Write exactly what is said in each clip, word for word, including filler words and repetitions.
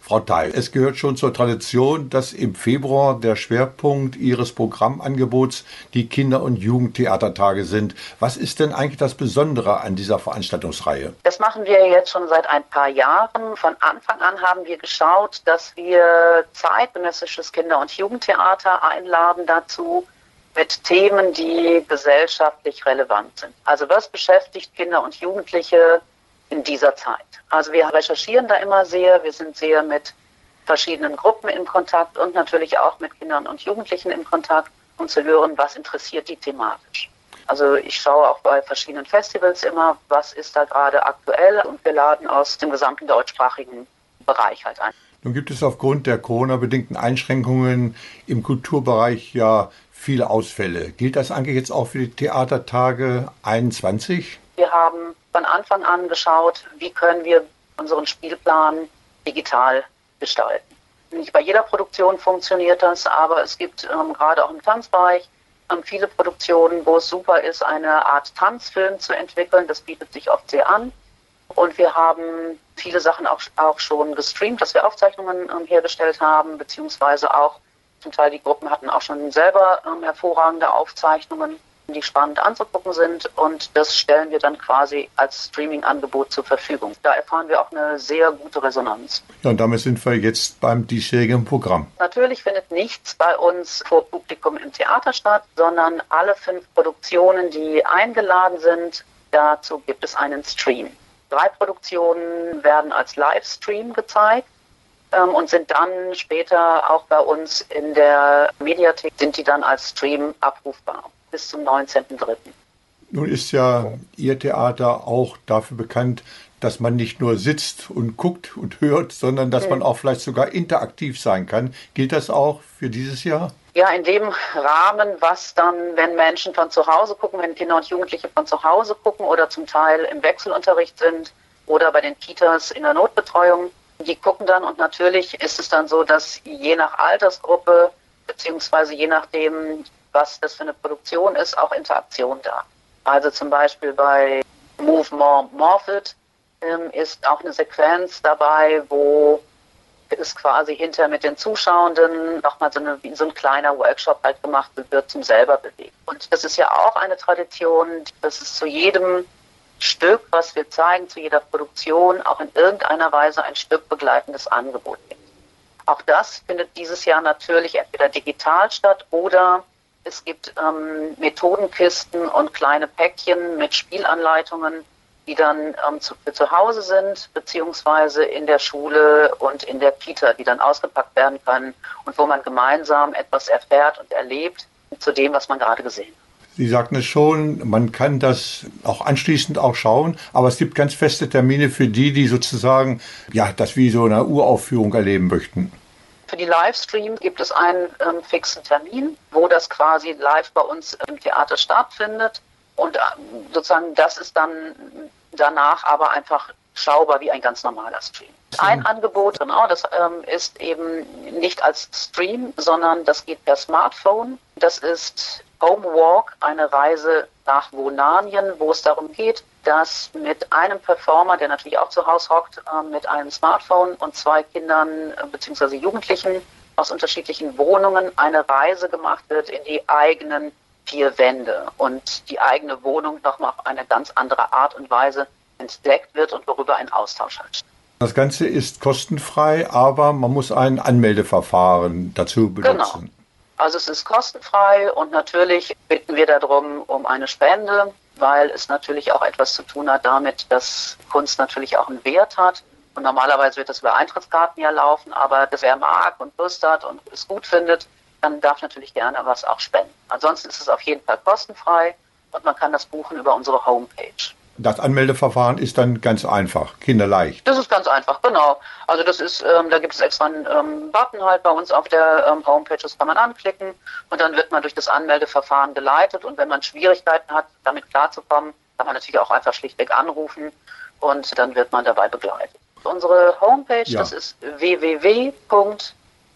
Frau Theil, es gehört schon zur Tradition, dass im Februar der Schwerpunkt Ihres Programmangebots die Kinder- und Jugendtheatertage sind. Was ist denn eigentlich das Besondere an dieser Veranstaltungsreihe? Das machen wir jetzt schon seit ein paar Jahren. Von Anfang an haben wir geschaut, dass wir zeitgenössisches Kinder- und Jugendtheater einladen dazu, mit Themen, die gesellschaftlich relevant sind. Also was beschäftigt Kinder und Jugendliche in dieser Zeit? Also wir recherchieren da immer sehr, wir sind sehr mit verschiedenen Gruppen in Kontakt und natürlich auch mit Kindern und Jugendlichen in Kontakt, um zu hören, was interessiert die thematisch. Also ich schaue auch bei verschiedenen Festivals immer, was ist da gerade aktuell, und wir laden aus dem gesamten deutschsprachigen Bereich halt ein. Nun gibt es aufgrund der Corona-bedingten Einschränkungen im Kulturbereich ja viele Ausfälle. Gilt das eigentlich jetzt auch für die Theatertage einundzwanzig? Wir haben von Anfang an geschaut, wie können wir unseren Spielplan digital gestalten. Nicht bei jeder Produktion funktioniert das, aber es gibt ähm, gerade auch im Tanzbereich ähm, viele Produktionen, wo es super ist, eine Art Tanzfilm zu entwickeln. Das bietet sich oft sehr an. Und wir haben viele Sachen auch, auch schon gestreamt, dass wir Aufzeichnungen ähm, hergestellt haben, beziehungsweise auch zum Teil die Gruppen hatten auch schon selber ähm, hervorragende Aufzeichnungen, die spannend anzugucken sind, und das stellen wir dann quasi als Streaming-Angebot zur Verfügung. Da erfahren wir auch eine sehr gute Resonanz. Ja, und damit sind wir jetzt beim diesjährigen Programm. Natürlich findet nichts bei uns vor Publikum im Theater statt, sondern alle fünf Produktionen, die eingeladen sind, dazu gibt es einen Stream. Drei Produktionen werden als Livestream gezeigt ähm, und sind dann später auch bei uns in der Mediathek, sind die dann als Stream abrufbar. Bis zum neunzehnten dritten Nun ist ja Ihr Theater auch dafür bekannt, dass man nicht nur sitzt und guckt und hört, sondern dass mhm. man auch vielleicht sogar interaktiv sein kann. Gilt das auch für dieses Jahr? Ja, in dem Rahmen, was dann, wenn Menschen von zu Hause gucken, wenn Kinder und Jugendliche von zu Hause gucken oder zum Teil im Wechselunterricht sind oder bei den Kitas in der Notbetreuung, die gucken dann, und natürlich ist es dann so, dass je nach Altersgruppe beziehungsweise je nachdem, was das für eine Produktion ist, auch Interaktion da. Also zum Beispiel bei Move More Morph It ähm, ist auch eine Sequenz dabei, wo es quasi hinter mit den Zuschauenden nochmal so, eine, so ein kleiner Workshop halt gemacht wird zum selber bewegen. Und das ist ja auch eine Tradition, dass es zu jedem Stück, was wir zeigen, zu jeder Produktion auch in irgendeiner Weise ein Stück begleitendes Angebot gibt. Auch das findet dieses Jahr natürlich entweder digital statt oder es gibt ähm, Methodenkisten und kleine Päckchen mit Spielanleitungen, die dann ähm, zu, für zu Hause sind, beziehungsweise in der Schule und in der Kita, die dann ausgepackt werden können und wo man gemeinsam etwas erfährt und erlebt zu dem, was man gerade gesehen hat. Sie sagten es schon, man kann das auch anschließend auch schauen, aber es gibt ganz feste Termine für die, die sozusagen ja das wie so eine Uraufführung erleben möchten. Für die Livestreams gibt es einen ähm, fixen Termin, wo das quasi live bei uns im Theater stattfindet. Und äh, sozusagen das ist dann danach aber einfach schaubar wie ein ganz normaler Stream. Ein Angebot, genau, das ähm, ist eben nicht als Stream, sondern das geht per Smartphone. Das ist Homewalk, eine Reise nach Vonanien, wo es darum geht, dass mit einem Performer, der natürlich auch zu Hause hockt, äh, mit einem Smartphone und zwei Kindern äh, bzw. Jugendlichen aus unterschiedlichen Wohnungen eine Reise gemacht wird in die eigenen vier Wände und die eigene Wohnung nochmal auf eine ganz andere Art und Weise entdeckt wird und worüber ein Austausch hat. Das Ganze ist kostenfrei, aber man muss ein Anmeldeverfahren dazu benutzen. Genau. Also es ist kostenfrei und natürlich bitten wir darum um eine Spende, weil es natürlich auch etwas zu tun hat damit, dass Kunst natürlich auch einen Wert hat. Und normalerweise wird das über Eintrittskarten ja laufen, aber wer mag und Lust hat und es gut findet, dann darf natürlich gerne was auch spenden. Ansonsten ist es auf jeden Fall kostenfrei und man kann das buchen über unsere Homepage. Das Anmeldeverfahren ist dann ganz einfach, kinderleicht. Das ist ganz einfach, genau. Also das ist, ähm, da gibt es extra einen ähm, Button halt bei uns auf der ähm, Homepage, das kann man anklicken und dann wird man durch das Anmeldeverfahren geleitet und wenn man Schwierigkeiten hat, damit klarzukommen, kann man natürlich auch einfach schlichtweg anrufen und dann wird man dabei begleitet. Unsere Homepage, ja. Das ist w w w punkt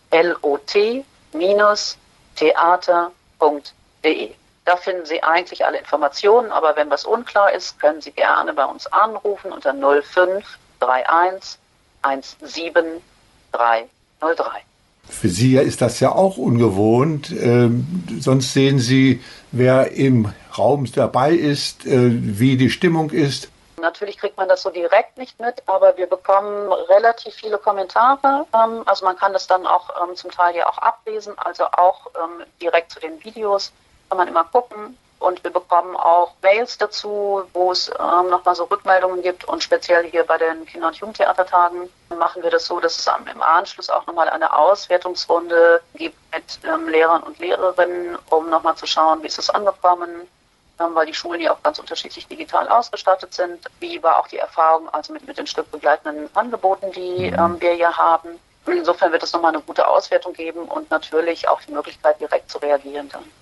lot Bindestrich theater punkt de. Da finden Sie eigentlich alle Informationen, aber wenn was unklar ist, können Sie gerne bei uns anrufen unter null fünf drei eins eins sieben drei null drei. Für Sie ist das ja auch ungewohnt. Ähm, sonst sehen Sie, wer im Raum dabei ist, äh, wie die Stimmung ist. Natürlich kriegt man das so direkt nicht mit, aber wir bekommen relativ viele Kommentare. Ähm, also man kann das dann auch ähm, zum Teil ja auch ablesen, also auch ähm, direkt zu den Videos kann man immer gucken. Und wir bekommen auch Mails dazu, wo es ähm, nochmal so Rückmeldungen gibt. Und speziell hier bei den Kinder- und Jugendtheatertagen machen wir das so, dass es im Anschluss auch nochmal eine Auswertungsrunde gibt mit ähm, Lehrern und Lehrerinnen, um nochmal zu schauen, wie ist es angekommen, ähm, weil die Schulen ja auch ganz unterschiedlich digital ausgestattet sind. Wie war auch die Erfahrung also mit, mit den stückbegleitenden Angeboten, die ähm, wir hier haben. Insofern wird es nochmal eine gute Auswertung geben und natürlich auch die Möglichkeit, direkt zu reagieren dann.